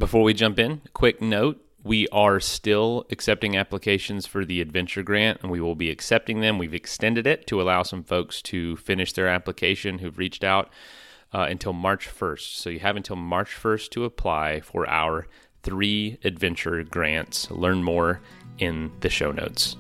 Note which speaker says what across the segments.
Speaker 1: Before we jump in, quick note, we are still accepting applications for the Adventure Grant, and we will be accepting them. We've extended it to allow some folks to finish their application who've reached out until March 1st. So you have until March 1st to apply for our 3 Adventure Grants. Learn more in the show notes.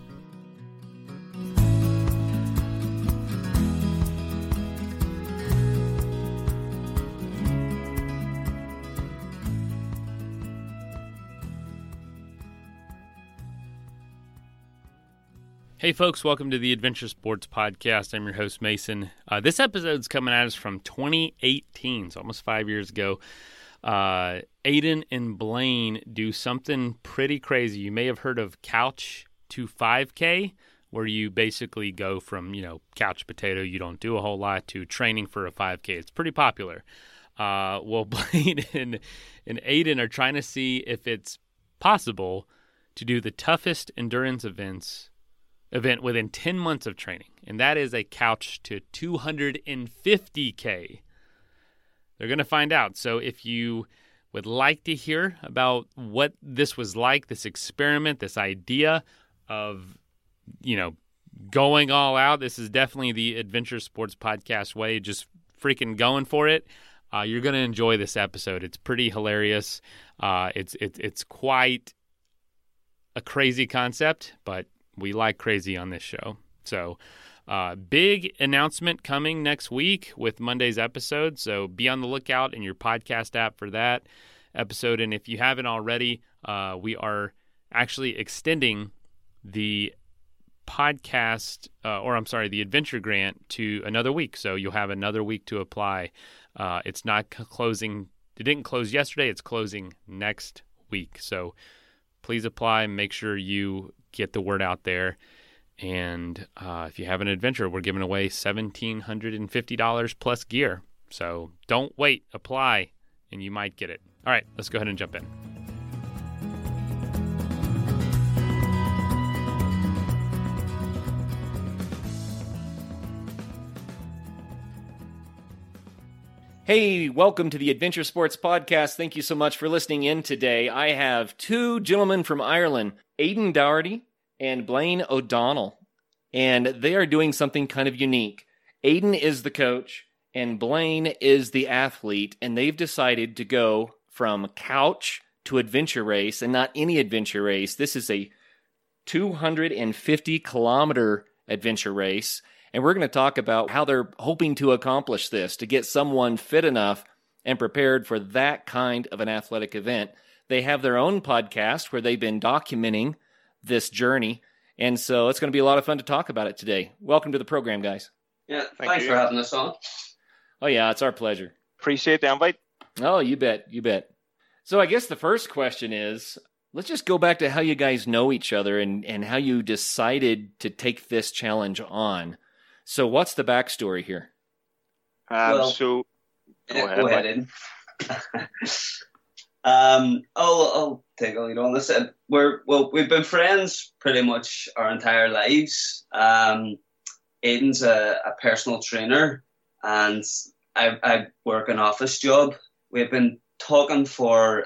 Speaker 1: Hey folks, welcome to the Adventure Sports Podcast. I'm your host, Mason. This episode's coming at us from 2018, so almost 5 years ago. Aiden and Blaine do something pretty crazy. You may have heard of Couch to 5K, where you basically go from, couch potato, you don't do a whole lot, to training for a 5K. It's pretty popular. Well, Blaine and Aiden are trying to see if it's possible to do the toughest endurance event within 10 months of training, and that is a couch to 250K. They're going to find out. So if you would like to hear about what this was like, this experiment, this idea of, going all out, this is definitely the Adventure Sports Podcast way, just freaking going for it. You're going to enjoy this episode. It's pretty hilarious. It's quite a crazy concept, but we like crazy on this show. So big announcement coming next week with Monday's episode. So be on the lookout in your podcast app for that episode. And if you haven't already, we are actually extending the podcast, the Adventure Grant to another week. So you'll have another week to apply. It's not closing. It didn't close yesterday. It's closing next week. So please apply. Make sure you get the word out there. And if you have an adventure, we're giving away $1,750 plus gear. So don't wait. Apply, and you might get it. All right, let's go ahead and jump in. Hey, welcome to the Adventure Sports Podcast. Thank you so much for listening in today. I have 2 gentlemen from Ireland, Aiden Dougherty and Blaine O'Donnell, and they are doing something kind of unique. Aiden is the coach, and Blaine is the athlete, and they've decided to go from couch to adventure race, and not any adventure race. This is a 250-kilometer adventure race. And we're going to talk about how they're hoping to accomplish this, to get someone fit enough and prepared for that kind of an athletic event. They have their own podcast where they've been documenting this journey. And so it's going to be a lot of fun to talk about it today. Welcome to the program, guys.
Speaker 2: Yeah, thanks for having us on.
Speaker 1: Oh, yeah, it's our pleasure.
Speaker 3: Appreciate the invite.
Speaker 1: Oh, you bet. So I guess the first question is, let's just go back to how you guys know each other and how you decided to take this challenge on. So what's the backstory here?
Speaker 3: Go ahead.
Speaker 2: I'll take a lead on this. We've been friends pretty much our entire lives. Aiden's a personal trainer, and I work an office job. We've been talking for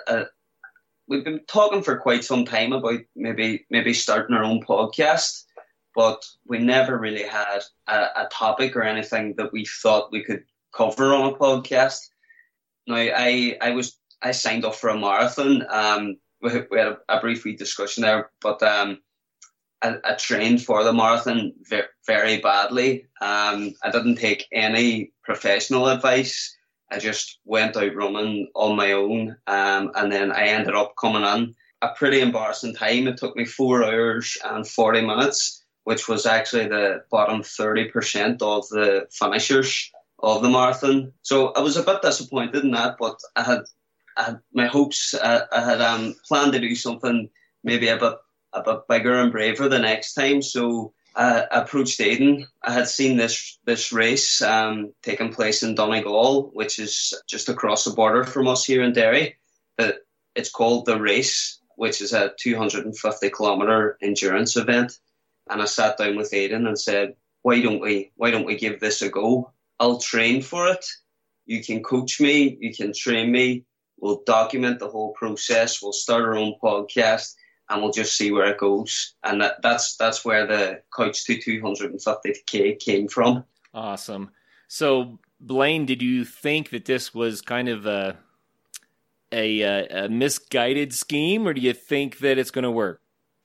Speaker 2: quite some time about maybe starting our own podcast. But we never really had a topic or anything that we thought we could cover on a podcast. Now, I signed up for a marathon. We had a brief discussion there, but I trained for the marathon very badly. I didn't take any professional advice. I just went out running on my own, and then I ended up coming in a pretty embarrassing time. It took me 4 hours and 40 minutes. Which was actually the bottom 30% of the finishers of the marathon. So I was a bit disappointed in that, but I had my hopes. I had planned to do something maybe a bit bigger and braver the next time. So I approached Aiden. I had seen this race taking place in Donegal, which is just across the border from us here in Derry. It's called The Race, which is a 250-kilometer endurance event. And I sat down with Aiden and said, why don't we give this a go? I'll train for it. You can coach me. You can train me. We'll document the whole process. We'll start our own podcast, and we'll just see where it goes. And that's where the Couch to 250K came from.
Speaker 4: Awesome. So, Blaine, did you think that this was kind of a misguided scheme, or do you think that it's going to work?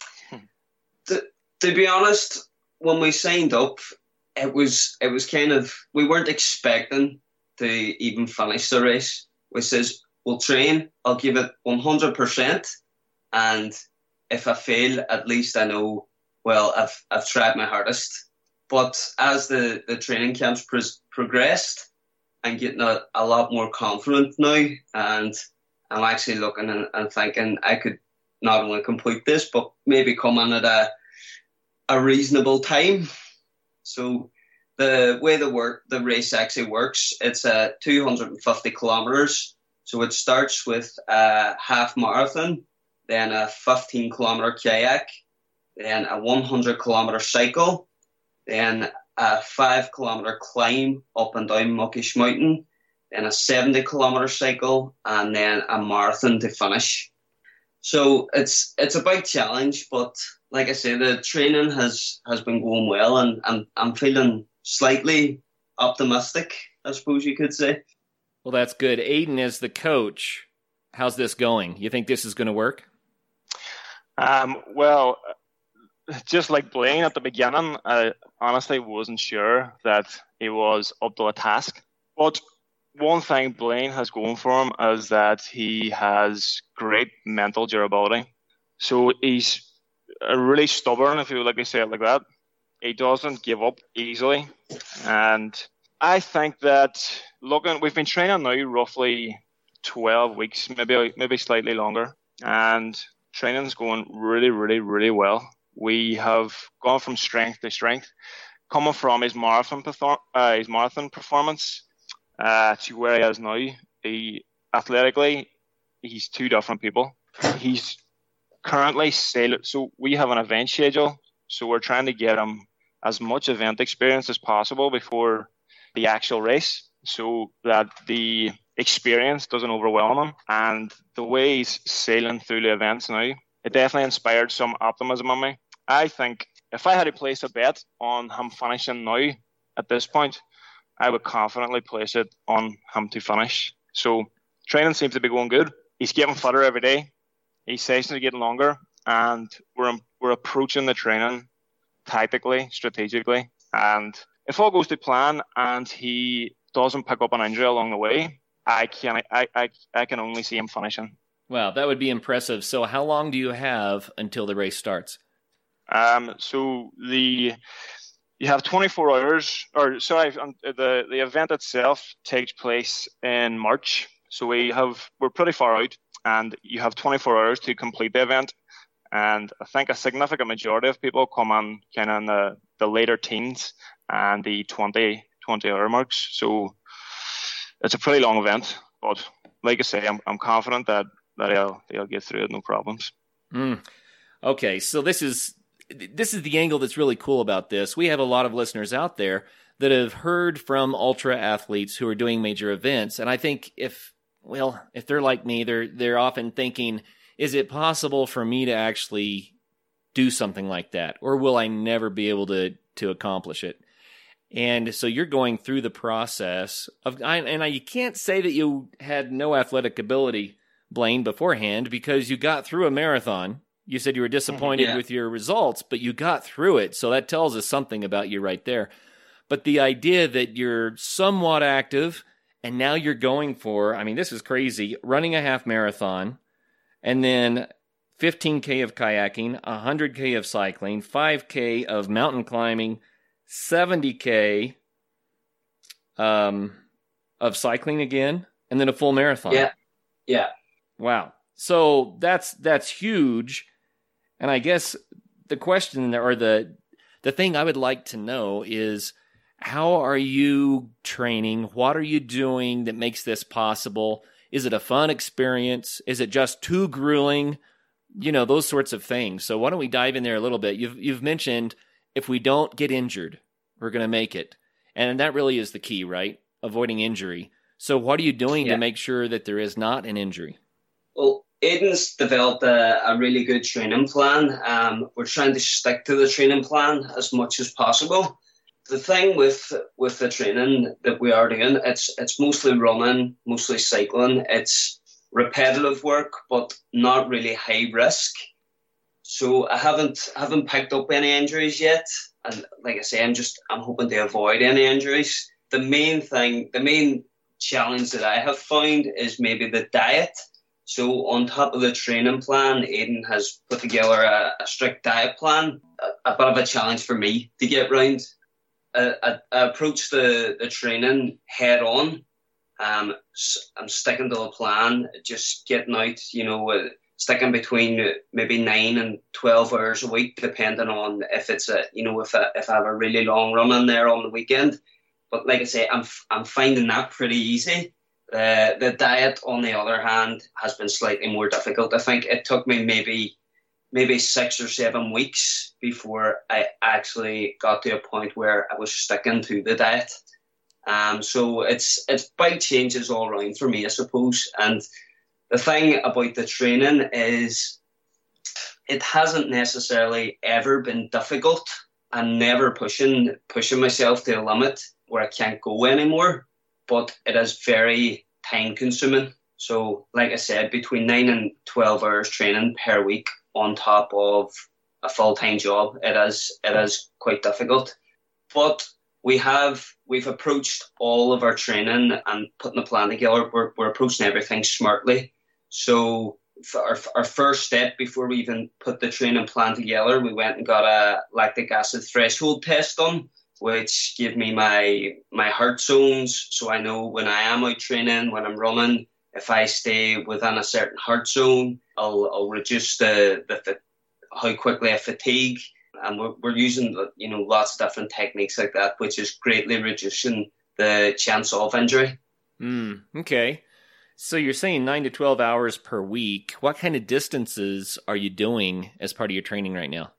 Speaker 2: To be honest, when we signed up, it was kind of, we weren't expecting to even finish the race. We says, we'll train, I'll give it 100%, and if I fail, at least I know, well, I've tried my hardest. But as the training camps progressed, I'm getting a lot more confident now, and I'm actually looking and thinking I could not only complete this, but maybe come in at a reasonable time. So the way the race actually works, it's 250 kilometers. So it starts with a half marathon, then a 15-kilometer kayak, then a 100-kilometer cycle, then a 5-kilometer climb up and down Muckish Mountain, then a 70-kilometer cycle, and then a marathon to finish. So it's a big challenge, but like I say, the training has been going well, and I'm feeling slightly optimistic, I suppose you could say.
Speaker 4: Well, that's good. Aidan, as the coach, how's this going? You think this is going to work?
Speaker 3: Well, just like Blaine at the beginning, I honestly wasn't sure that he was up to a task. But one thing Blaine has going for him is that he has great mental durability. So he's really stubborn, if you like to say it like that. He doesn't give up easily. And I think that we've been training now roughly 12 weeks, maybe slightly longer. And training's going really, really, really well. We have gone from strength to strength, coming from his marathon performance to where he is now. Athletically, he's two different people. He's currently sailing. So we have an event schedule. So we're trying to get him as much event experience as possible before the actual race, so that the experience doesn't overwhelm him. And the way he's sailing through the events now, it definitely inspired some optimism in me. I think if I had to place a bet on him finishing now at this point, I would confidently place it on him to finish. So training seems to be going good. He's getting fitter every day. His sessions are getting longer, and we're approaching the training tactically, strategically. And if all goes to plan and he doesn't pick up an injury along the way, I can only see him finishing.
Speaker 4: Wow, that would be impressive. So how long do you have until the race starts?
Speaker 3: So you have 24 hours, the event itself takes place in March. So we're pretty far out, and you have 24 hours to complete the event. And I think a significant majority of people come on kind of in the later teens and the 20 hour marks. So it's a pretty long event, but like I say, I'm confident that he'll get through it, no problems.
Speaker 4: Okay, so this is the angle that's really cool about this. We have a lot of listeners out there that have heard from ultra athletes who are doing major events, and I think if they're like me, they're often thinking, is it possible for me to actually do something like that, or will I never be able to accomplish it? And so you're going through the process of, and you can't say that you had no athletic ability, Blaine, beforehand, because you got through a marathon. You said you were disappointed with your results, but you got through it. So that tells us something about you right there. But the idea that you're somewhat active and now you're going for, I mean, this is crazy, running a half marathon and then 15K of kayaking, 100K of cycling, 5K of mountain climbing, 70K of cycling again, and then a full marathon.
Speaker 2: Yeah.
Speaker 4: Wow. So that's huge. And I guess the question, or the thing I would like to know is, how are you training? What are you doing that makes this possible? Is it a fun experience? Is it just too grueling? You know, those sorts of things. So why don't we dive in there a little bit? You've mentioned, if we don't get injured, we're going to make it. And that really is the key, right? Avoiding injury. So what are you doing
Speaker 2: Yeah.
Speaker 4: to make sure that there is not an injury?
Speaker 2: Well, Aiden's developed a really good training plan. We're trying to stick to the training plan as much as possible. The thing with the training that we are doing, it's mostly running, mostly cycling. It's repetitive work, but not really high risk. So I haven't picked up any injuries yet, and like I say, I'm hoping to avoid any injuries. The main challenge that I have found is maybe the diet. So on top of the training plan, Aiden has put together a strict diet plan, a bit of a challenge for me to get round. I approach the training head on. I'm sticking to the plan, just getting out, sticking between maybe 9 and 12 hours a week, depending on if it's if I have a really long run in there on the weekend. But like I say, I'm finding that pretty easy. The diet, on the other hand, has been slightly more difficult. I think it took me maybe 6 or 7 weeks before I actually got to a point where I was sticking to the diet. So it's big changes all around for me, I suppose. And the thing about the training is it hasn't necessarily ever been difficult. I'm never pushing myself to a limit where I can't go anymore, but it is very time consuming. So like I said, between 9 and 12 hours training per week on top of a full-time job, it is quite difficult. But we've approached all of our training and putting a plan together. We're approaching everything smartly. So for our first step before we even put the training plan together, we went and got a lactic acid threshold test done, which gave me my heart zones, so I know when I am out training, when I'm running, if I stay within a certain heart zone, I'll reduce how quickly I fatigue. And we're using lots of different techniques like that, which is greatly reducing the chance of injury.
Speaker 4: Okay. So you're saying 9 to 12 hours per week. What kind of distances are you doing as part of your training right now?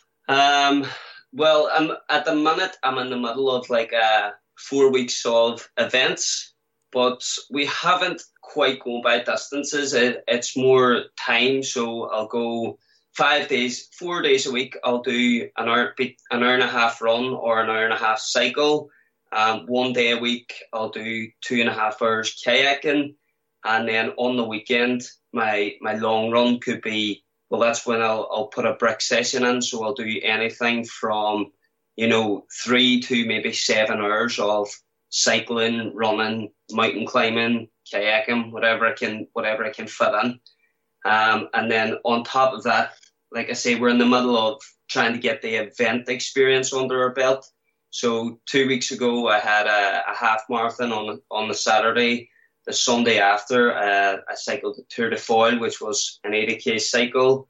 Speaker 2: Well, at the minute, I'm in the middle of 4 weeks of events, but we haven't quite gone by distances. It's more time. So I'll go 4 days a week. I'll do an hour and a half run or an hour and a half cycle. 1 day a week, I'll do 2.5 hours kayaking. And then on the weekend, my long run could be, well, that's when I'll put a brick session in. So I'll do anything from, 3 to maybe 7 hours of cycling, running, mountain climbing, kayaking, whatever I can fit in. And then on top of that, like I say, we're in the middle of trying to get the event experience under our belt. So 2 weeks ago, I had a half marathon on the Saturday. The Sunday after, I cycled the Tour de Foil, which was an 80k cycle.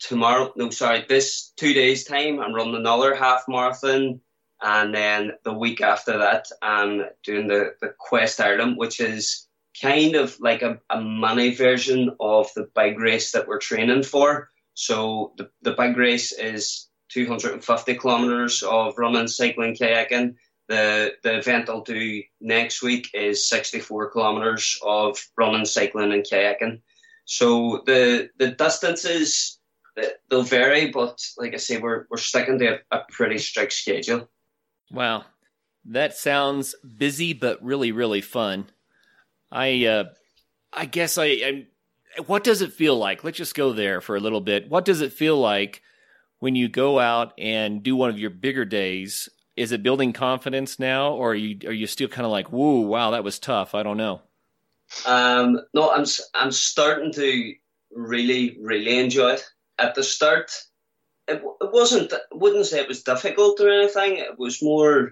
Speaker 2: This 2 days time, I'm running another half marathon. And then the week after that, I'm doing the Quest Ireland, which is kind of like a mini version of the big race that we're training for. So the big race is 250 kilometers of running, cycling, kayaking. The event I'll do next week is 64 kilometers of running, cycling, and kayaking. So the distances, they'll vary, but like I say, we're sticking to a pretty strict schedule.
Speaker 4: Wow, that sounds busy but really, really fun. I guess what does it feel like? Let's just go there for a little bit. What does it feel like when you go out and do one of your bigger days? Is it building confidence now, or are you still kind of like, whoa, wow, that was tough? I don't know.
Speaker 2: No, I'm starting to really, really enjoy it. At the start, it wasn't. I wouldn't say it was difficult or anything. It was more,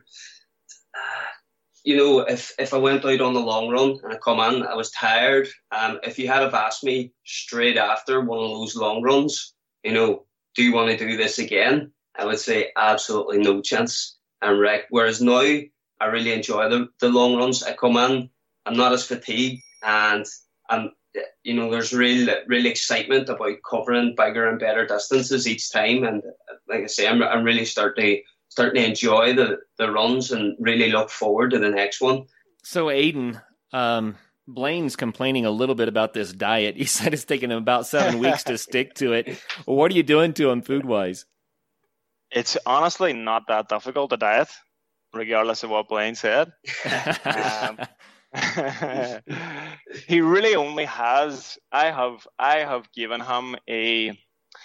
Speaker 2: if I went out on the long run and I come in, I was tired. If you had have asked me straight after one of those long runs, do you want to do this again? I would say absolutely no chance. I'm wrecked. Whereas now, I really enjoy the long runs. I come in, I'm not as fatigued, and there's real excitement about covering bigger and better distances each time. And like I say, I'm really starting to enjoy the runs and really look forward to the next one.
Speaker 4: So Aiden, Blaine's complaining a little bit about this diet. He said it's taken him about 7 weeks to stick to it. Well, what are you doing to him food-wise?
Speaker 3: It's honestly not that difficult to diet, regardless of what Blaine said. He really only has. I have given him a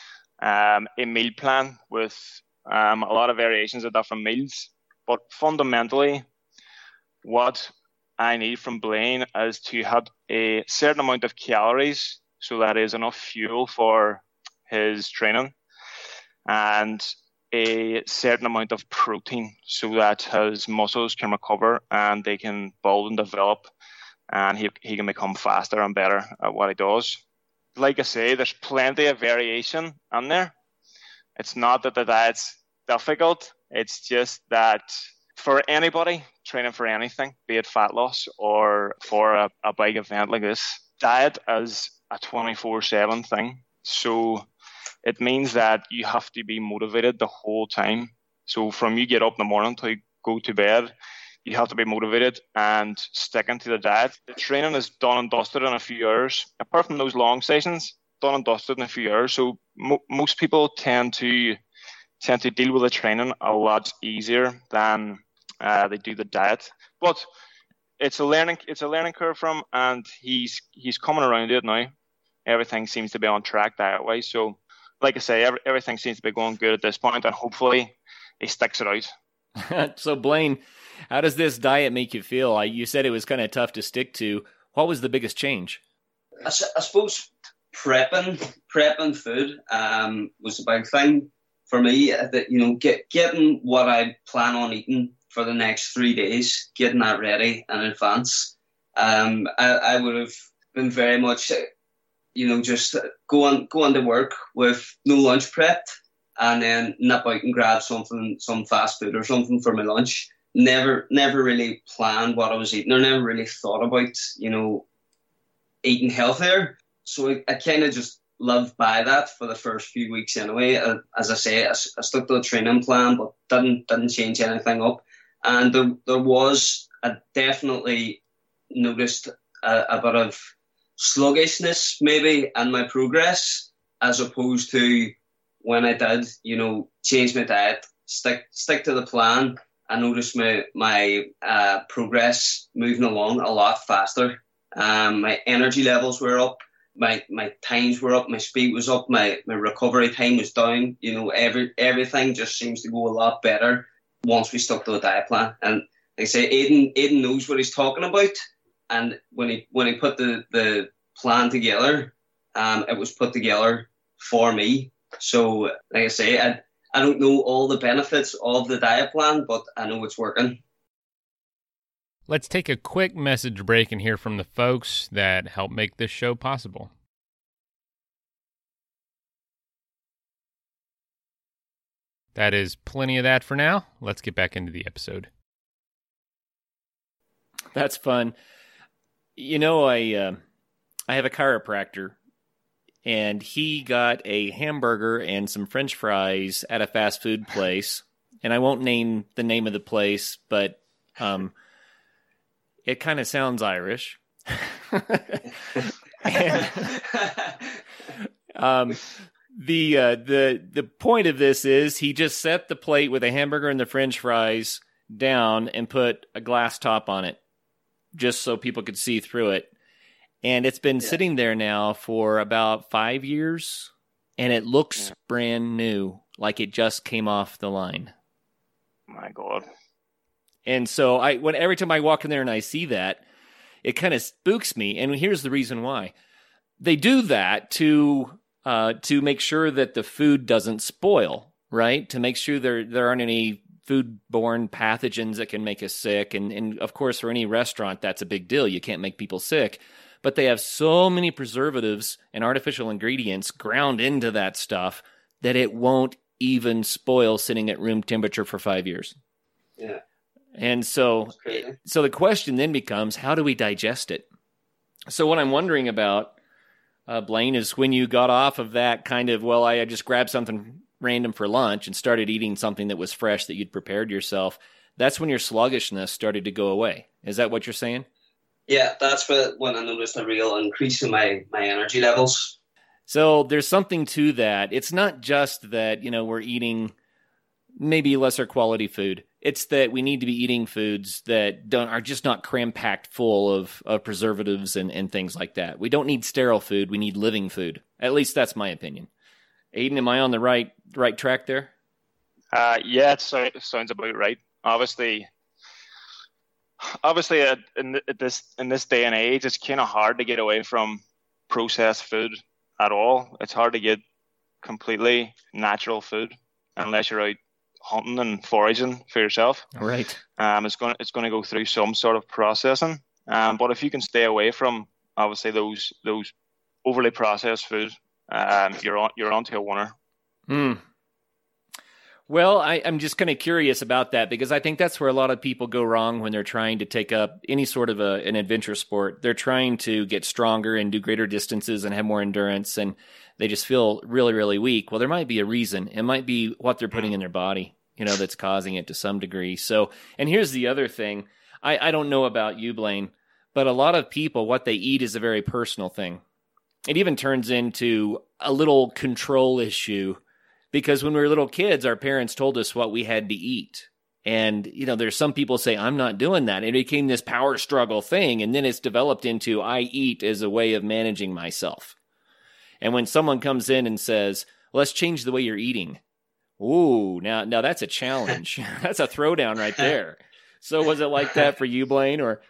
Speaker 3: meal plan with a lot of variations of different meals, but fundamentally, what I need from Blaine is to have a certain amount of calories, so that is enough fuel for his training, and a certain amount of protein so that his muscles can recover and they can build and develop, and he can become faster and better at what he does. Like I say, there's plenty of variation in there. It's not that the diet's difficult, it's just that for anybody training for anything, be it fat loss or for a big event like this, diet is a 24/7 thing. So it means that you have to be motivated the whole time. So from you get up in the morning to go to bed, you have to be motivated and sticking to the diet. The training is done and dusted in a few hours. Apart from those long sessions, done and dusted in a few hours. So most people tend to deal with the training a lot easier than they do the diet. But it's a learning curve for him, and he's coming around it now. Everything seems to be on track diet-wise. So like I say, everything seems to be going good at this point, and hopefully he sticks it out.
Speaker 4: So, Blaine, how does this diet make you feel? You said it was kind of tough to stick to. What was the biggest change?
Speaker 2: I suppose prepping food was a big thing for me. That getting what I plan on eating for the next 3 days, getting that ready in advance. I would have been very much, just going to work with no lunch prepped, and then nip out and grab some fast food or something for my lunch. Never really planned what I was eating, or never really thought about, eating healthier. So I kind of just lived by that for the first few weeks anyway. As I say, I stuck to the training plan, but didn't change anything up. And I definitely noticed a bit of sluggishness maybe in my progress, as opposed to when I did, change my diet, stick to the plan. I noticed my progress moving along a lot faster. My energy levels were up, my times were up, my speed was up, my recovery time was down. Everything just seems to go a lot better once we stuck to the diet plan. And like I say, Aidan knows what he's talking about. And when he put the plan together, it was put together for me. So like I say, I don't know all the benefits of the diet plan, but I know it's working.
Speaker 1: Let's take a quick message break and hear from the folks that help make this show possible. That is plenty of that for now. Let's get back into the episode.
Speaker 4: That's fun. I have a chiropractor, and he got a hamburger and some French fries at a fast food place. And I won't name the name of the place, but it kind of sounds Irish. And, the point of this is he just set the plate with a hamburger and the French fries down and put a glass top on it, just so people could see through it. And it's been sitting there now for about 5 years, and it looks brand new, like it just came off the line.
Speaker 3: My God.
Speaker 4: And so every time I walk in there and I see that, it kind of spooks me. And here's the reason why. They do that to make sure that the food doesn't spoil, right? To make sure there aren't any foodborne pathogens that can make us sick. And of course, for any restaurant, that's a big deal. You can't make people sick. But they have so many preservatives and artificial ingredients ground into that stuff that it won't even spoil sitting at room temperature for 5 years.
Speaker 2: Yeah.
Speaker 4: And so the question then becomes, how do we digest it? So what I'm wondering about, Blaine, is when you got off of that kind of, I just grabbed something random for lunch and started eating something that was fresh that you'd prepared yourself, that's when your sluggishness started to go away. Is that what you're saying?
Speaker 2: Yeah, that's when I noticed a real increase in my energy levels.
Speaker 4: So there's something to that. It's not just that, we're eating maybe lesser quality food. It's that we need to be eating foods that are just not cram-packed full of preservatives and things like that. We don't need sterile food. We need living food. At least that's my opinion. Aiden, am I on the right track there?
Speaker 3: Yeah, it sounds about right. Obviously, in this day and age, it's kind of hard to get away from processed food at all. It's hard to get completely natural food unless you're out hunting and foraging for yourself.
Speaker 4: Right.
Speaker 3: It's going to go through some sort of processing. But if you can stay away from obviously those overly processed food, you're onto a winner.
Speaker 4: Well, I'm just kind of curious about that because I think that's where a lot of people go wrong when they're trying to take up any sort of an adventure sport. They're trying to get stronger and do greater distances and have more endurance, and they just feel really, really weak. Well, there might be a reason. It might be what they're putting in their body, that's causing it to some degree. So, and here's the other thing. I don't know about you, Blaine, but a lot of people, what they eat is a very personal thing. It even turns into a little control issue. Because when we were little kids, our parents told us what we had to eat. And, there's some people say, I'm not doing that. It became this power struggle thing. And then it's developed into, I eat as a way of managing myself. And when someone comes in and says, let's change the way you're eating. Ooh, now that's a challenge. That's a throwdown right there. So was it like that for you, Blaine, or?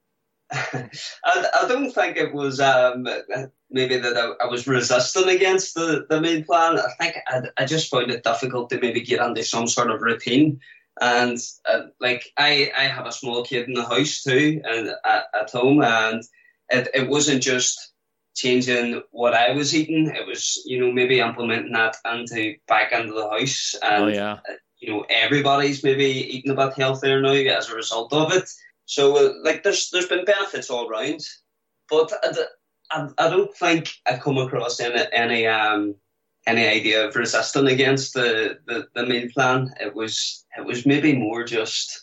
Speaker 2: I don't think it was maybe that I was resistant against the meal plan. I think I just found it difficult to maybe get into some sort of routine. And I have a small kid in the house too, and at home, and it wasn't just changing what I was eating. It was maybe implementing that back into the house, and everybody's maybe eating a bit healthier now as a result of it. So, there's been benefits all round, but I don't think I come across any idea of resisting against the meal plan. It was maybe more just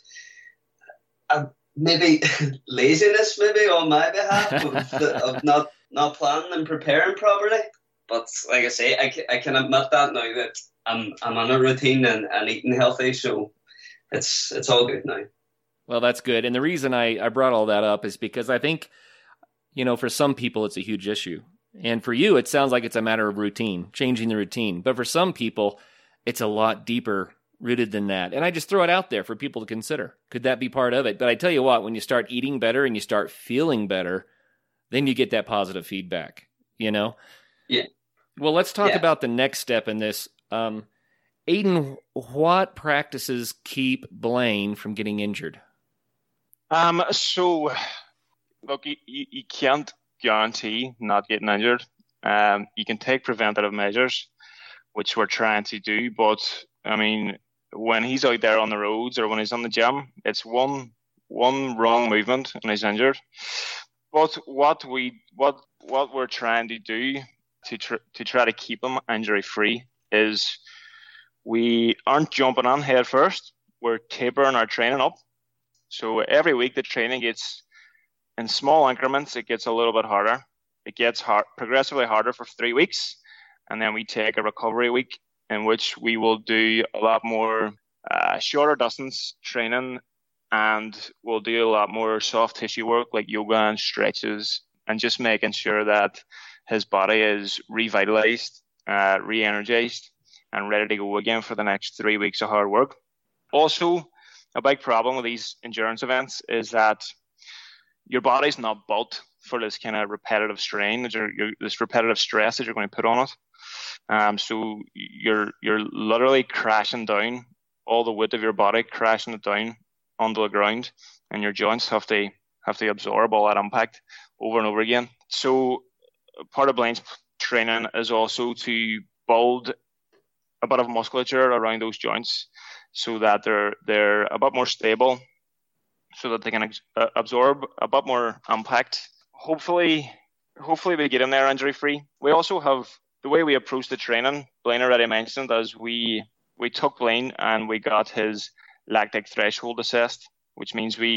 Speaker 2: maybe laziness, maybe on my behalf of not planning and preparing properly. But like I say, I can admit that now that I'm on a routine and eating healthy, so it's all good now.
Speaker 4: Well, that's good. And the reason I brought all that up is because I think, for some people, it's a huge issue. And for you, it sounds like it's a matter of routine, changing the routine. But for some people, it's a lot deeper rooted than that. And I just throw it out there for people to consider. Could that be part of it? But I tell you what, when you start eating better and you start feeling better, then you get that positive feedback,
Speaker 2: Yeah.
Speaker 4: Well, let's talk about the next step in this. Aiden, what practices keep Blaine from getting injured?
Speaker 3: So, look, you can't guarantee not getting injured. You can take preventative measures, which we're trying to do. But, I mean, when he's out there on the roads or when he's on the gym, it's one wrong movement and he's injured. But what we're trying to do to try to keep him injury-free is we aren't jumping on head first. We're tapering our training up. So every week the training gets, in small increments, it gets a little bit harder. It gets progressively harder for 3 weeks. And then we take a recovery week in which we will do a lot more shorter distance training, and we'll do a lot more soft tissue work like yoga and stretches, and just making sure that his body is revitalized, re-energized, and ready to go again for the next 3 weeks of hard work. Also, a big problem with these endurance events is that your body's not built for this kind of repetitive strain, this repetitive stress that you're going to put on it. So you're literally crashing down, all the weight of your body crashing it down onto the ground, and your joints have to absorb all that impact over and over again. So part of Blaine's training is also to build a bit of musculature around those joints, so that they're a bit more stable, so that they can absorb a bit more impact. Hopefully we get him there injury free. We also have the way we approach the training. Blaine already mentioned, as we took Blaine and we got his lactic threshold assessed, which means we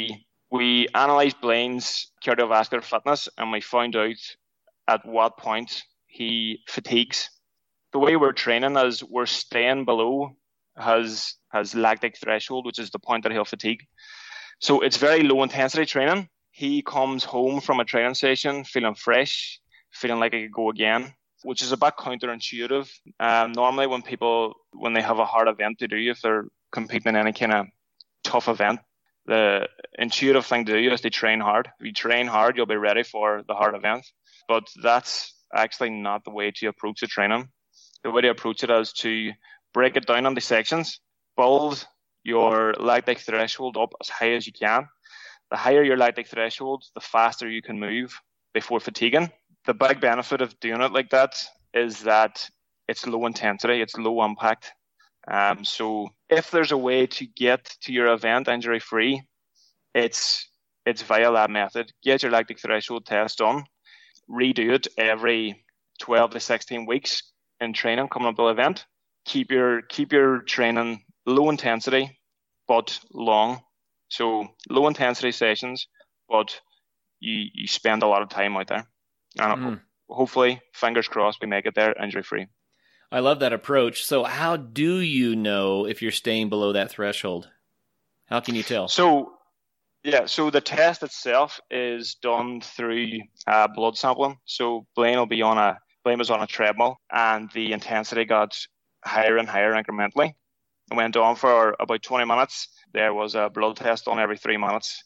Speaker 3: we analysed Blaine's cardiovascular fitness, and we found out at what point he fatigues. The way we're training is we're staying below his lactic threshold, which is the point that he'll fatigue. So it's very low intensity training. He comes home from a training session feeling fresh, feeling like he could go again, which is a bit counterintuitive. Normally when they have a hard event to do, if they're competing in any kind of tough event, the intuitive thing to do is to train hard. If you train hard, you'll be ready for the hard event. But that's actually not the way to approach the training. The way to approach it is to break it down into sections, build your lactic threshold up as high as you can. The higher your lactic threshold, the faster you can move before fatiguing. The big benefit of doing it like that is that it's low intensity, it's low impact. So if there's a way to get to your event injury-free, it's via that method. Get your lactic threshold test done, redo it every 12 to 16 weeks in training coming up to the event. Keep your training low intensity, but long. So low intensity sessions, but you spend a lot of time out there. And hopefully, fingers crossed, we make it there injury free.
Speaker 4: I love that approach. So how do you know if you're staying below that threshold? How can you tell?
Speaker 3: So the test itself is done through blood sampling. So Blaine was on a treadmill, and the intensity got higher and higher incrementally. It went on for about 20 minutes. There was a blood test done every 3 minutes.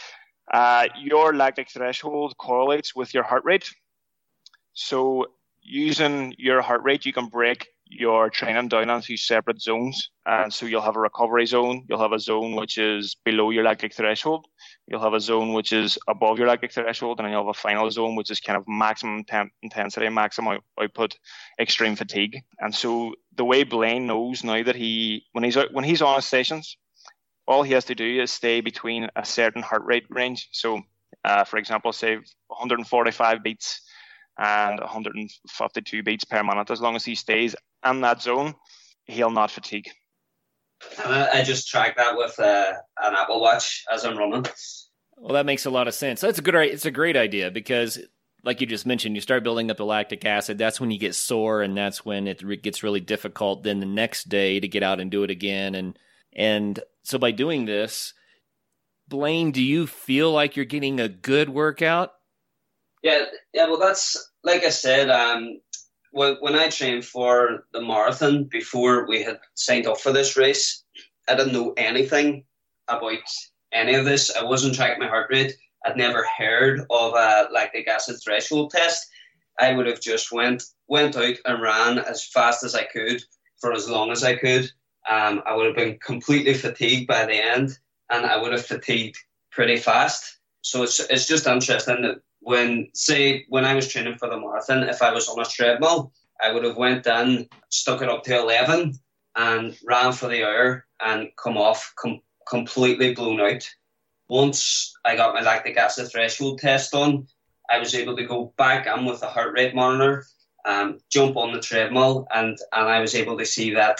Speaker 3: Your lactic threshold correlates with your heart rate. So using your heart rate, you can break your training down into separate zones. And so you'll have a recovery zone. You'll have a zone which is below your lactic threshold. You'll have a zone which is above your lactic threshold. And then you'll have a final zone which is kind of maximum intensity, maximum output, extreme fatigue. And so the way Blaine knows now that when he's on his sessions, all he has to do is stay between a certain heart rate range. So, for example, say 145 beats and 152 beats per minute. As long as he stays in that zone, he'll not fatigue.
Speaker 2: I just track that with an Apple Watch as I'm running.
Speaker 4: Well, that makes a lot of sense. It's a great idea because, like you just mentioned, you start building up the lactic acid. That's when you get sore, and that's when it gets really difficult then the next day to get out and do it again. And so by doing this, Blaine, do you feel like you're getting a good workout?
Speaker 2: Yeah. Well, that's like I said. When I trained for the marathon before we had signed up for this race, I didn't know anything about any of this. I wasn't tracking my heart rate. I'd never heard of a lactic acid threshold test. I would have just went out and ran as fast as I could for as long as I could. I would have been completely fatigued by the end, and I would have fatigued pretty fast. So it's just interesting that when I was training for the marathon, if I was on a treadmill, I would have went in, stuck it up to 11 and ran for the hour and come off completely blown out. Once I got my lactic acid threshold test done, I was able to go back in with a heart rate monitor, jump on the treadmill, and I was able to see that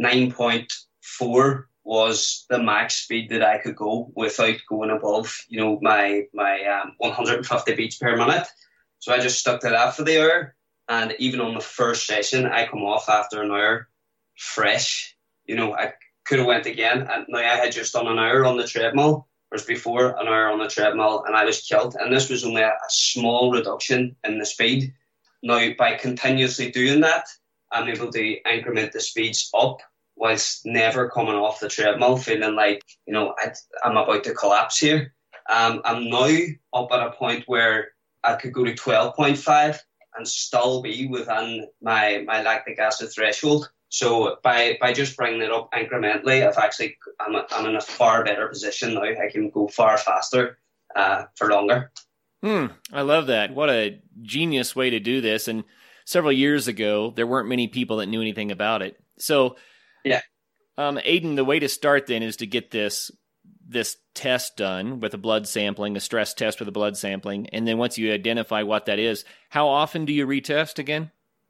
Speaker 2: 9.4 was the max speed that I could go without going above, my 150 beats per minute. So I just stuck to that for the hour. And even on the first session, I come off after an hour fresh. I could have went again. And now I had just done an hour on the treadmill, whereas before an hour on the treadmill, and I was killed. And this was only a small reduction in the speed. Now, by continuously doing that, I'm able to increment the speeds up whilst never coming off the treadmill feeling like, I'm about to collapse here. I'm now up at a point where I could go to 12.5 and still be within my lactic acid threshold. So by just bringing it up incrementally, I'm in a far better position now. I can go far faster for longer.
Speaker 4: I love that. What a genius way to do this. And several years ago, there weren't many people that knew anything about it. So,
Speaker 2: yeah.
Speaker 4: Aidan, the way to start then is to get this test done with a blood sampling, a stress test with a blood sampling. And then once you identify what that is, how often do you retest again?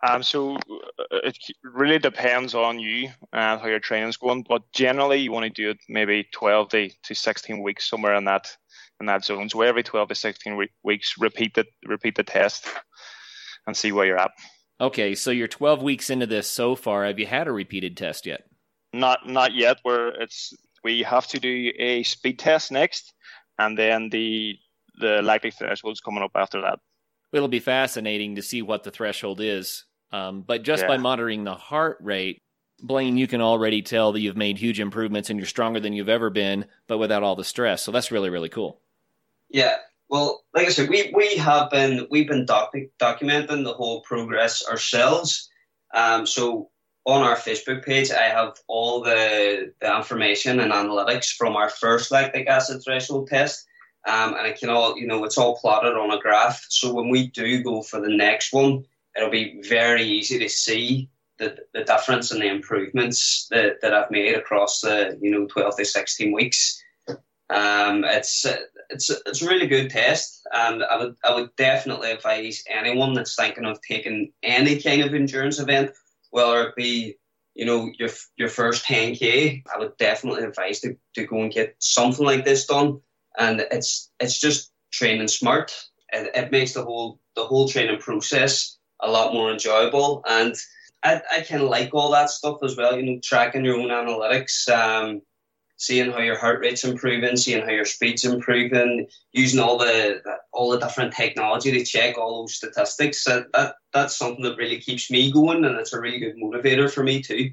Speaker 3: So it really depends on you and how your training's going, but generally you want to do it maybe 12 to 16 weeks, somewhere in that zone. So every 12 to 16 weeks, repeat the test and see where you're at.
Speaker 4: Okay, so you're 12 weeks into this so far. Have you had a repeated test yet?
Speaker 3: Not yet. We have to do a speed test next, and then the likely threshold's coming up after that.
Speaker 4: It'll be fascinating to see what the threshold is. But just by monitoring the heart rate, Blaine, you can already tell that you've made huge improvements and you're stronger than you've ever been, but without all the stress. So that's really, really cool.
Speaker 2: Yeah. Well, like I said, we've been documenting the whole progress ourselves. So on our Facebook page, I have all the information and analytics from our first lactic acid threshold test. And it can all, it's all plotted on a graph. So when we do go for the next one, it'll be very easy to see the difference and the improvements that I've made across the 12 to 16 weeks. It's a really good test, and I would definitely advise anyone that's thinking of taking any kind of endurance event, whether it be your first 10K. I would definitely advise to go and get something like this done, and it's just training smart. It makes the whole training process a lot more enjoyable, and I kind of like all that stuff as well. Tracking your own analytics. Seeing how your heart rate's improving, seeing how your speed's improving, using all the different technology to check all those statistics. That's something that really keeps me going, and it's a really good motivator for me too.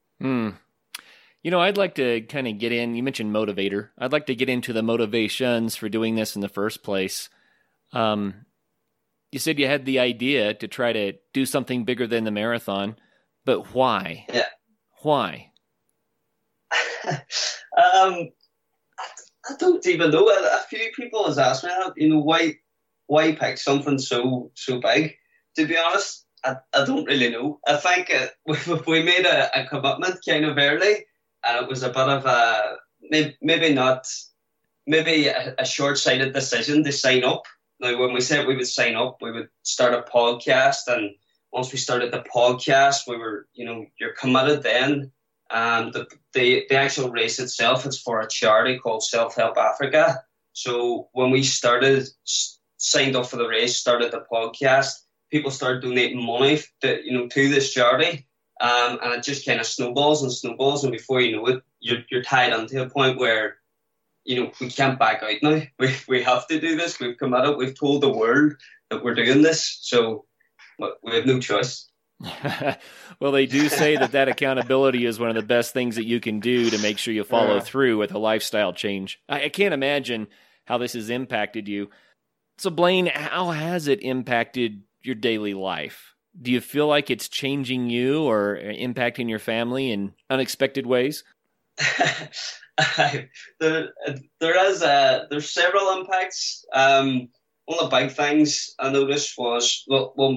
Speaker 4: I'd like to kind of get in. You mentioned motivator. I'd like to get into the motivations for doing this in the first place. You said you had the idea to try to do something bigger than the marathon, but why?
Speaker 2: Yeah.
Speaker 4: Why?
Speaker 2: I don't even know. A few people has asked me that, why pick something so big? To be honest, I don't really know. I think we made a commitment kind of early, and it was a bit of maybe a short-sighted decision to sign up. Now, when we said we would sign up, we would start a podcast, and once we started the podcast, we were, you're committed then. The actual race itself is for a charity called Self-Help Africa. So when we signed up for the race, started the podcast, people started donating money to this charity, and it just kind of snowballs, and before you know it, you're tied into a point where we can't back out now. We have to do this. We've committed. We've told the world that we're doing this, so we have no choice.
Speaker 4: Well, they do say that accountability is one of the best things that you can do to make sure you follow through with a lifestyle change. I can't imagine how this has impacted you. So, Blaine, how has it impacted your daily life? Do you feel like it's changing you or impacting your family in unexpected ways?
Speaker 2: There's several impacts. One of the big things I noticed was,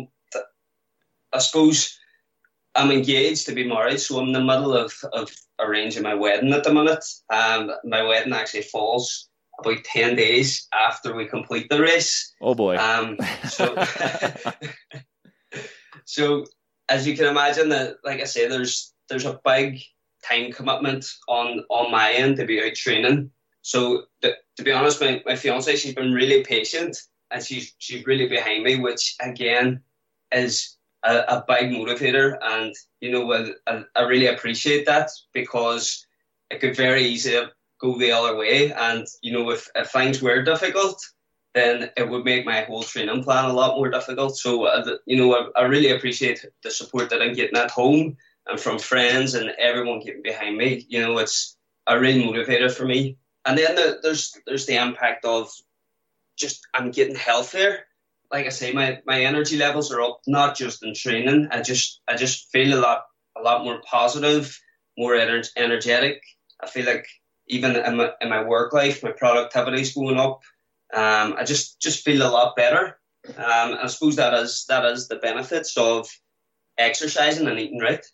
Speaker 2: I suppose I'm engaged to be married, so I'm in the middle of arranging my wedding at the minute. My wedding actually falls about 10 days after we complete the race.
Speaker 4: Oh boy.
Speaker 2: So as you can imagine, like I say, there's a big time commitment on my end to be out training. So to be honest, my fiance, she's been really patient, and she's really behind me, which again is a big motivator, and I really appreciate that, because it could very easily go the other way, and if things were difficult, then it would make my whole training plan a lot more difficult. So I really appreciate the support that I'm getting at home and from friends and everyone getting behind me. It's a real motivator for me. And then there's the impact of just I'm getting healthier. Like I say, my energy levels are up, not just in training. I just feel a lot more positive, more energetic. I feel like even in my work life, my productivity is going up. I just feel a lot better. I suppose that is the benefits of exercising and eating right.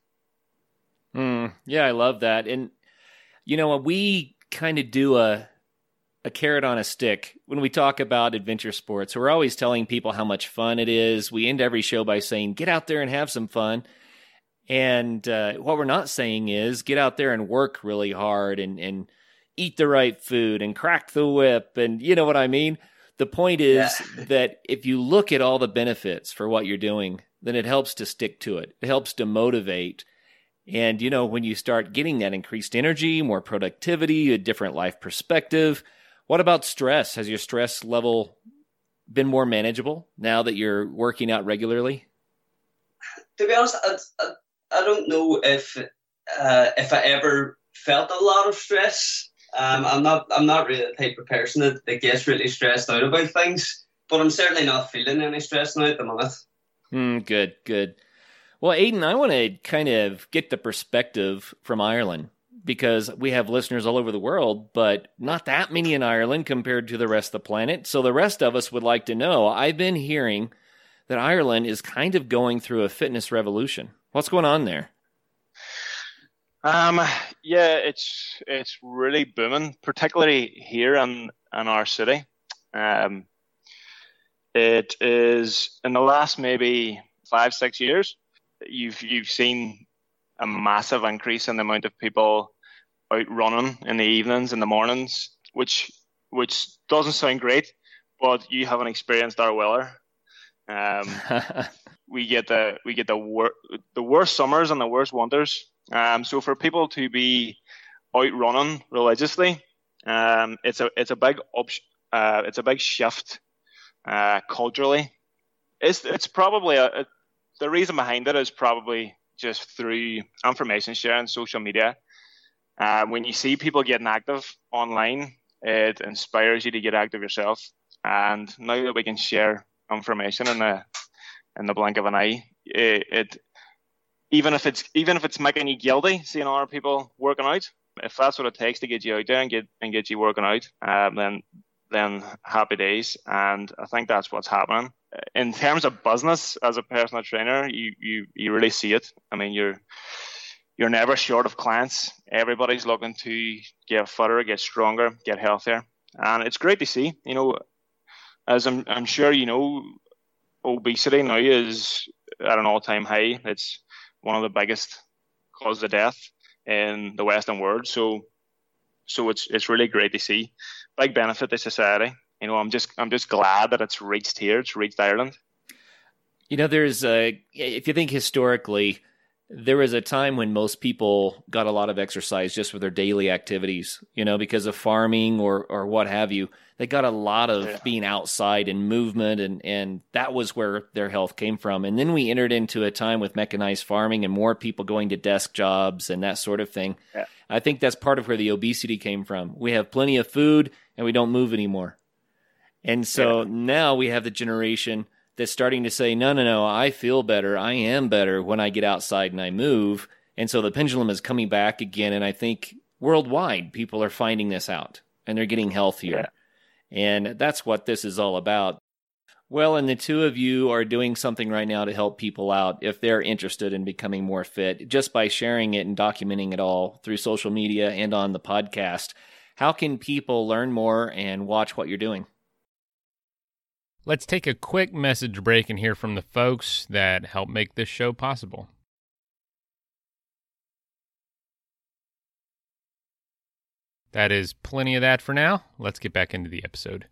Speaker 4: Yeah, I love that. And we kind of do a a carrot on a stick when we talk about adventure sports. We're always telling people how much fun it is. We end every show by saying, get out there and have some fun. And what we're not saying is get out there and work really hard and eat the right food and crack the whip. And you know what I mean? The point is that if you look at all the benefits for what you're doing, then it helps to stick to it. It helps to motivate. And, you know, when you start getting that increased energy, more productivity, a different life perspective, what about stress? Has your stress level been more manageable now that you're working out regularly?
Speaker 2: To be honest, I don't know if I ever felt a lot of stress. I'm not really the type of person that gets really stressed out about things, but I'm certainly not feeling any stress now at the minute.
Speaker 4: Good. Well, Aidan, I want to kind of get the perspective from Ireland, because we have listeners all over the world, but not that many in Ireland compared to the rest of the planet. So the rest of us would like to know. I've been hearing that Ireland is kind of going through a fitness revolution. What's going on there?
Speaker 3: Yeah, it's really booming, particularly here in our city. It is in the last maybe 5-6 years, you've seen a massive increase in the amount of people out running in the evenings and the mornings, which doesn't sound great, but you haven't experienced our weather. We get the worst summers and the worst winters. So for people to be out running religiously, it's a big shift culturally. It's probably the reason behind it is probably just through information sharing, social media. When you see people getting active online, it inspires you to get active yourself. And now that we can share information in the blink of an eye, it even if it's making you guilty seeing other people working out, if that's what it takes to get you out there and get you working out, then happy days. And I think that's what's happening. In terms of business, as a personal trainer, you really see it. I mean, you're never short of clients. Everybody's looking to get fitter, get stronger, get healthier, and it's great to see. You know, as I'm sure you know, obesity now is at an all-time high. It's one of the biggest causes of death in the Western world. So it's really great to see. Big benefit to society. You know, I'm just glad that it's reached here. It's reached Ireland.
Speaker 4: You know, if you think historically, there was a time when most people got a lot of exercise just for their daily activities, you know, because of farming or what have you. They got a lot of being outside and movement, and that was where their health came from. And then we entered into a time with mechanized farming and more people going to desk jobs and that sort of thing. Yeah. I think that's part of where the obesity came from. We have plenty of food and we don't move anymore. And so now we have the generation that's starting to say, no, I feel better. I am better when I get outside and I move. And so the pendulum is coming back again. And I think worldwide, people are finding this out and they're getting healthier. Yeah. And that's what this is all about. Well, and the two of you are doing something right now to help people out if they're interested in becoming more fit, just by sharing it and documenting it all through social media and on the podcast. How can people learn more and watch what you're doing?
Speaker 1: Let's take a quick message break and hear from the folks that help make this show possible. That is plenty of that for now. Let's get back into the episode.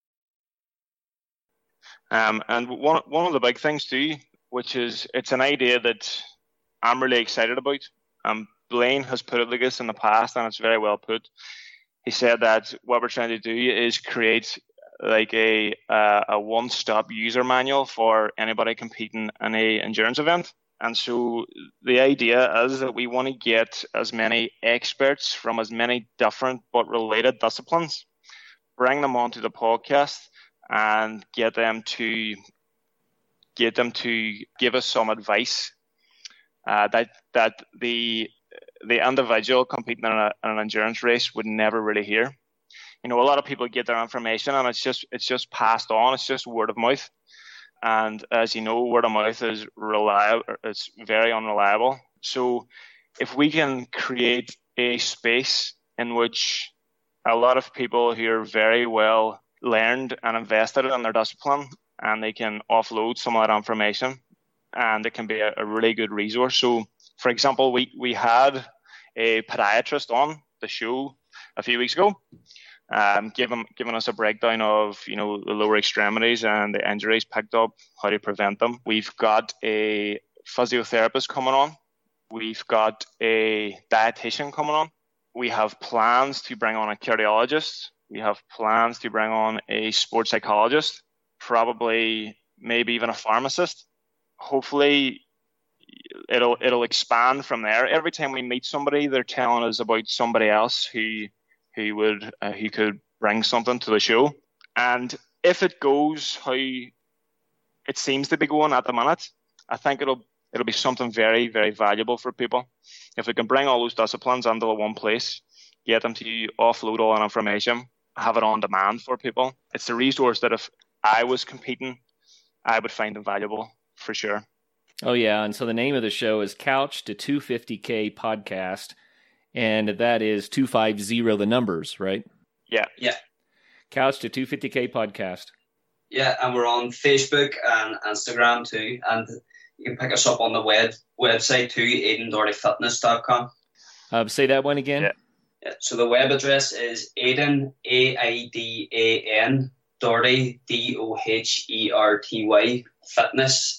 Speaker 3: And one of the big things too, which is it's an idea that I'm really excited about. Blaine has put it like this in the past, and it's very well put. He said that what we're trying to do is create like a one-stop user manual for anybody competing in a endurance event. And so the idea is that we want to get as many experts from as many different but related disciplines, bring them onto the podcast, and get them to give us some advice that the individual competing in an endurance race would never really hear. You know, a lot of people get their information and it's just passed on. It's just word of mouth. And as you know, word of mouth is reliable. It's very unreliable. So if we can create a space in which a lot of people who are very well learned and invested in their discipline, and they can offload some of that information, and it can be a really good resource. So, for example, we had a podiatrist on the show a few weeks ago, giving us a breakdown of the lower extremities and the injuries picked up, how to prevent them. We've got a physiotherapist coming on. We've got a dietitian coming on. We have plans to bring on a cardiologist. We have plans to bring on a sports psychologist, probably maybe even a pharmacist. Hopefully it'll expand from there. Every time we meet somebody, they're telling us about somebody else who could bring something to the show. And if it goes how it seems to be going at the minute, I think it'll be something very, very valuable for people. If we can bring all those disciplines into one place, get them to offload all that information, have it on demand for people, it's a resource that if I was competing, I would find invaluable for sure.
Speaker 4: Oh, yeah. And so the name of the show is Couch to 250K Podcast, and that is 250 the numbers, right?
Speaker 3: Yeah.
Speaker 2: Yeah.
Speaker 4: Couch to 250K Podcast.
Speaker 2: Yeah, and we're on Facebook and Instagram too, and you can pick us up on the website too, aidandohertyfitness.com.
Speaker 4: Say that one again.
Speaker 2: Yeah. So the web address is Aidan, AIDAN, Doherty, DOHERTY, fitness,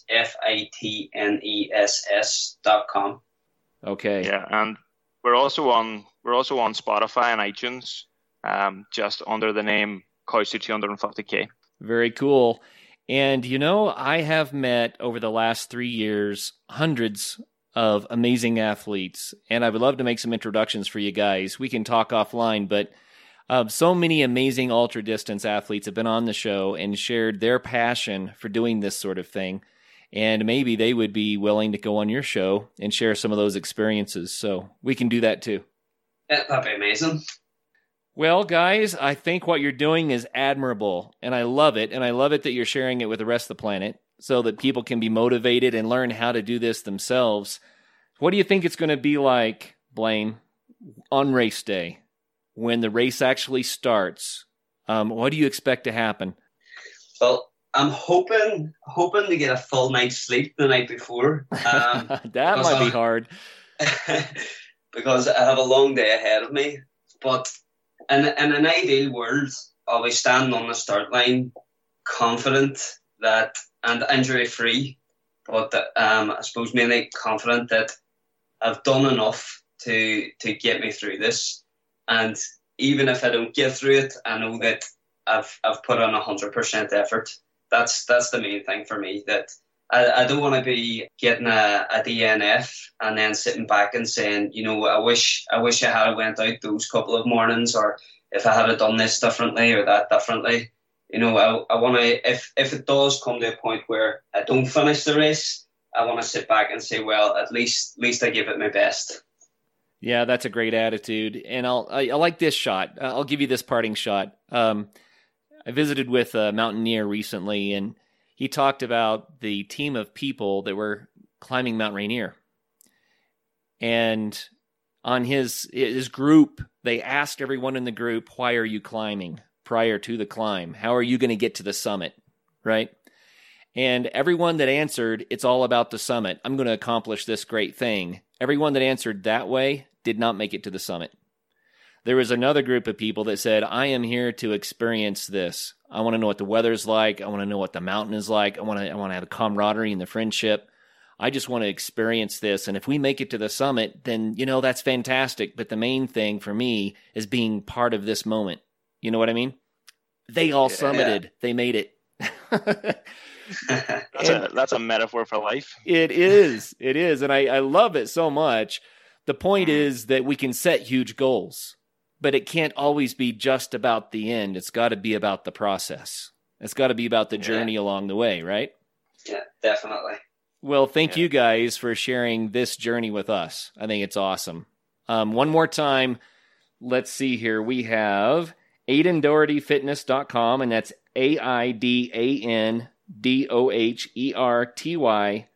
Speaker 2: FITNESS.com.
Speaker 4: Okay.
Speaker 3: Yeah, and we're also on Spotify and iTunes, just under the name Couch to 250K.
Speaker 4: Very cool. And, I have met over the last 3 years hundreds of amazing athletes, and I would love to make some introductions for you guys. We can talk offline, but so many amazing ultra distance athletes have been on the show and shared their passion for doing this sort of thing. And maybe they would be willing to go on your show and share some of those experiences. So we can do that too.
Speaker 2: Yeah, that'd be amazing.
Speaker 4: Well, guys, I think what you're doing is admirable, and I love it. And I love it that you're sharing it with the rest of the planet so that people can be motivated and learn how to do this themselves. What do you think it's going to be like, Blaine, on race day when the race actually starts? What do you expect to happen?
Speaker 2: Well, I'm hoping to get a full night's sleep the night before.
Speaker 4: That might be hard.
Speaker 2: Because I have a long day ahead of me. But in an ideal world, I'll be standing on the start line, confident that and injury-free, but I suppose mainly confident that I've done enough to get me through this. And even if I don't get through it, I know that I've put on 100% effort. That's the main thing for me. That I don't want to be getting a DNF and then sitting back and saying, I wish I had went out those couple of mornings, or if I had done this differently or that differently. I want to, if it does come to a point where I don't finish the race, I want to sit back and say, well, at least I give it my best.
Speaker 4: Yeah, that's a great attitude. And I like this shot. I'll give you this parting shot. I visited with a mountaineer recently, and he talked about the team of people that were climbing Mount Rainier. And on his group, they asked everyone in the group, why are you climbing prior to the climb? How are you going to get to the summit, right? And everyone that answered, it's all about the summit. I'm going to accomplish this great thing. Everyone that answered that way did not make it to the summit. There was another group of people that said, I am here to experience this. I want to know what the weather's like. I want to know what the mountain is like. I want to have a camaraderie and the friendship. I just want to experience this. And if we make it to the summit, then, that's fantastic. But the main thing for me is being part of this moment. You know what I mean? They all summited. They made it.
Speaker 3: That's a metaphor for life.
Speaker 4: It is. And I love it so much. The point is that we can set huge goals, but it can't always be just about the end. It's got to be about the process. It's got to be about the journey along the way, right?
Speaker 2: Yeah, definitely.
Speaker 4: Well, thank you guys for sharing this journey with us. I think it's awesome. One more time, let's see here. We have aidandohertyfitness.com, and that's AIDANDOHERTY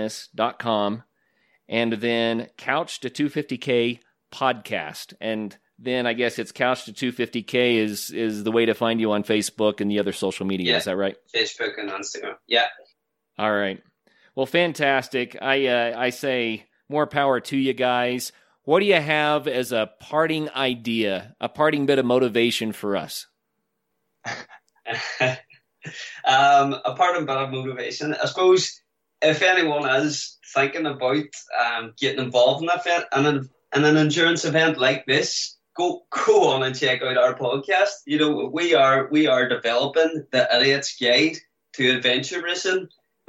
Speaker 4: fitness.com. And then Couch to 250K podcast. And then I guess it's Couch to 250K is the way to find you on Facebook and the other social media.
Speaker 2: Yeah.
Speaker 4: Is that right?
Speaker 2: Facebook and Instagram. Yeah.
Speaker 4: All right. Well, fantastic. I say more power to you guys. What do you have as a parting idea, a parting bit of motivation for us?
Speaker 2: A parting bit of motivation, I suppose, if anyone is thinking about getting involved in an endurance event like this, go on and check out our podcast. You know, we are developing the Idiot's Guide to Adventure Racing.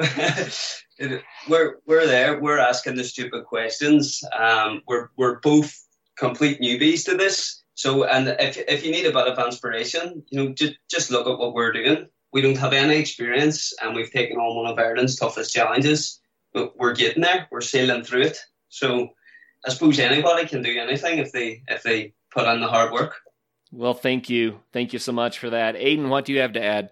Speaker 2: We're there. We're asking the stupid questions. We're both complete newbies to this. So, and if you need a bit of inspiration, you know, just look at what we're doing. We don't have any experience, and we've taken on one of Ireland's toughest challenges. But we're getting there. We're sailing through it. So, I suppose anybody can do anything if they put in the hard work.
Speaker 4: Well, thank you so much for that, Aidan. What do you have to add?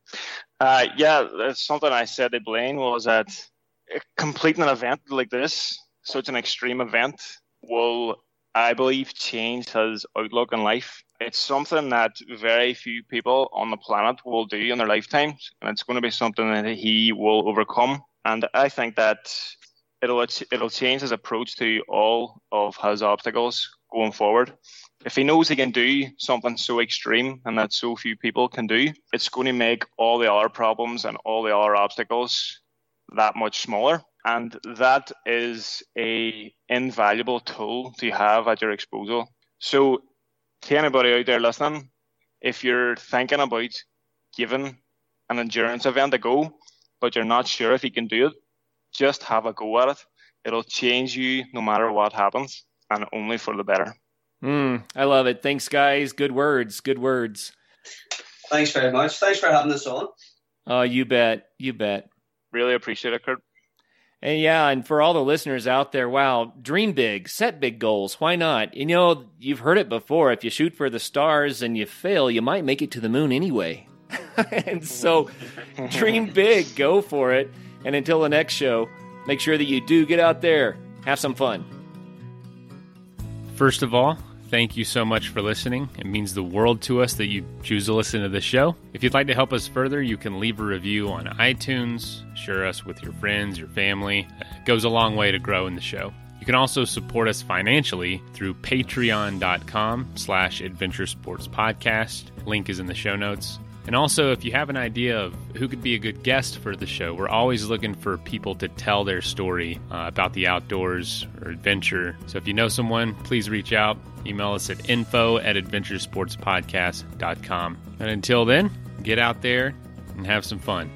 Speaker 3: That's something I said to Blaine was that completing an event like this, such an extreme event, will, I believe, change his outlook on life. It's something that very few people on the planet will do in their lifetimes, and it's going to be something that he will overcome. And I think that it'll change his approach to all of his obstacles going forward. If he knows he can do something so extreme and that so few people can do, it's going to make all the other problems and all the other obstacles that much smaller. And that is a invaluable tool to have at your disposal. So to anybody out there listening, if you're thinking about giving an endurance event a go, but you're not sure if you can do it, just have a go at it. It'll change you no matter what happens, and only for the better.
Speaker 4: I love it. Thanks, guys. Good words.
Speaker 2: Thanks very much. Thanks for having us on.
Speaker 4: Oh, you bet.
Speaker 3: Really appreciate it, Kurt.
Speaker 4: And for all the listeners out there, wow, dream big, set big goals. Why not? You know, you've heard it before. If you shoot for the stars and you fail, you might make it to the moon anyway. And so dream big, go for it. And until the next show, make sure that you do get out there, have some fun.
Speaker 1: First of all, thank you so much for listening. It means the world to us that you choose to listen to the show. If you'd like to help us further, you can leave a review on iTunes, share us with your friends, your family. It goes a long way to grow in the show. You can also support us financially through patreon.com/adventuresportspodcast. Link is in the show notes. And also, if you have an idea of who could be a good guest for the show, we're always looking for people to tell their story about the outdoors or adventure. So if you know someone, please reach out. Email us at info@adventuresportspodcast.com. And until then, get out there and have some fun.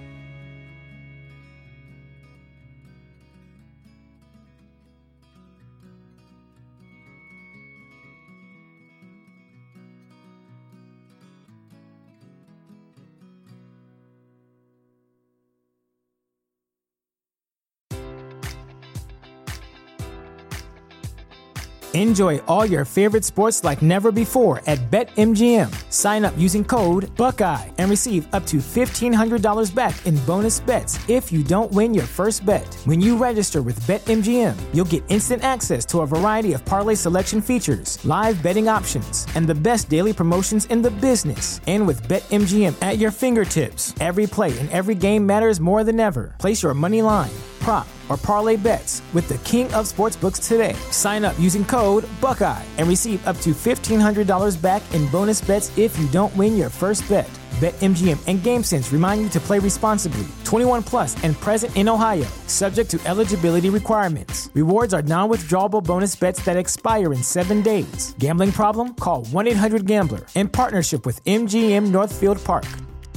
Speaker 5: Enjoy all your favorite sports like never before at BetMGM. Sign up using code Buckeye and receive up to $1,500 back in bonus bets if you don't win your first bet. When you register with BetMGM, you'll get instant access to a variety of parlay selection features, live betting options, and the best daily promotions in the business. And with BetMGM at your fingertips, every play and every game matters more than ever. Place your money line, prop, or parlay bets with the king of sportsbooks today. Sign up using code Buckeye and receive up to $1,500 back in bonus bets if you don't win your first bet. BetMGM and GameSense remind you to play responsibly. 21 plus and present in Ohio, subject to eligibility requirements. Rewards are non-withdrawable bonus bets that expire in 7 days. Gambling problem? Call 1-800-GAMBLER. In partnership with MGM Northfield Park.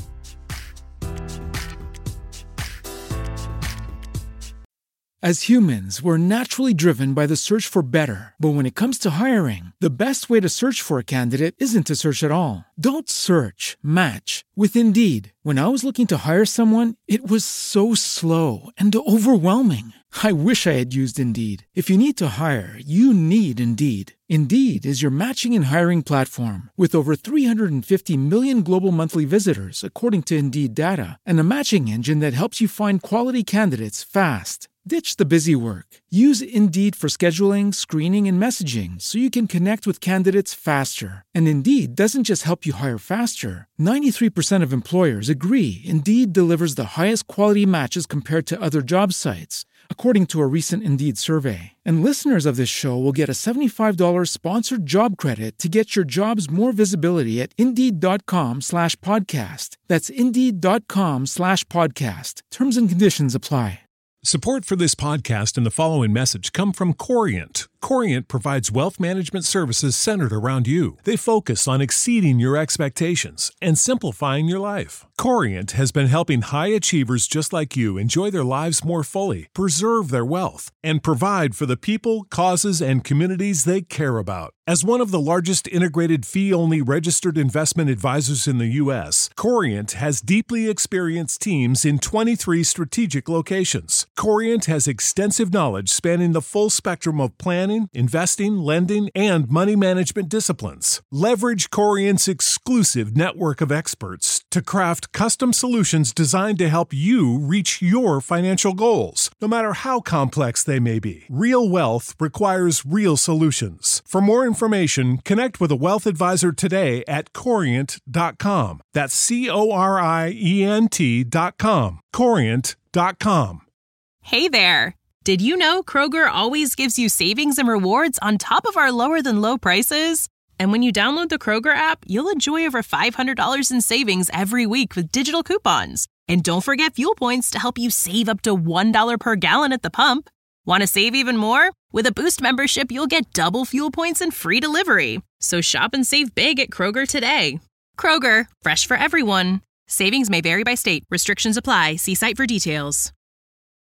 Speaker 6: As humans, we're naturally driven by the search for better. But when it comes to hiring, the best way to search for a candidate isn't to search at all. Don't search, match with Indeed. When I was looking to hire someone, it was so slow and overwhelming. I wish I had used Indeed. If you need to hire, you need Indeed. Indeed is your matching and hiring platform with over 350 million global monthly visitors, according to Indeed data, and a matching engine that helps you find quality candidates fast. Ditch the busy work. Use Indeed for scheduling, screening, and messaging so you can connect with candidates faster. And Indeed doesn't just help you hire faster. 93% of employers agree Indeed delivers the highest quality matches compared to other job sites, according to a recent Indeed survey. And listeners of this show will get a $75 sponsored job credit to get your jobs more visibility at Indeed.com/podcast. That's Indeed.com/podcast. Terms and conditions apply.
Speaker 7: Support for this podcast and the following message come from Corient. Corient provides wealth management services centered around you. They focus on exceeding your expectations and simplifying your life. Corient has been helping high achievers just like you enjoy their lives more fully, preserve their wealth, and provide for the people, causes, and communities they care about. As one of the largest integrated fee-only registered investment advisors in the U.S., Corient has deeply experienced teams in 23 strategic locations. Corient has extensive knowledge spanning the full spectrum of planning, investing, lending, and money management disciplines. Leverage Corient's exclusive network of experts to craft custom solutions designed to help you reach your financial goals, no matter how complex they may be. Real wealth requires real solutions. For more information, connect with a wealth advisor today at Corient.com. That's Corient.com. Corient.com.
Speaker 8: Hey there! Did you know Kroger always gives you savings and rewards on top of our lower-than-low prices? And when you download the Kroger app, you'll enjoy over $500 in savings every week with digital coupons. And don't forget fuel points to help you save up to $1 per gallon at the pump. Want to save even more? With a Boost membership, you'll get double fuel points and free delivery. So shop and save big at Kroger today. Kroger, fresh for everyone. Savings may vary by state. Restrictions apply. See site for details.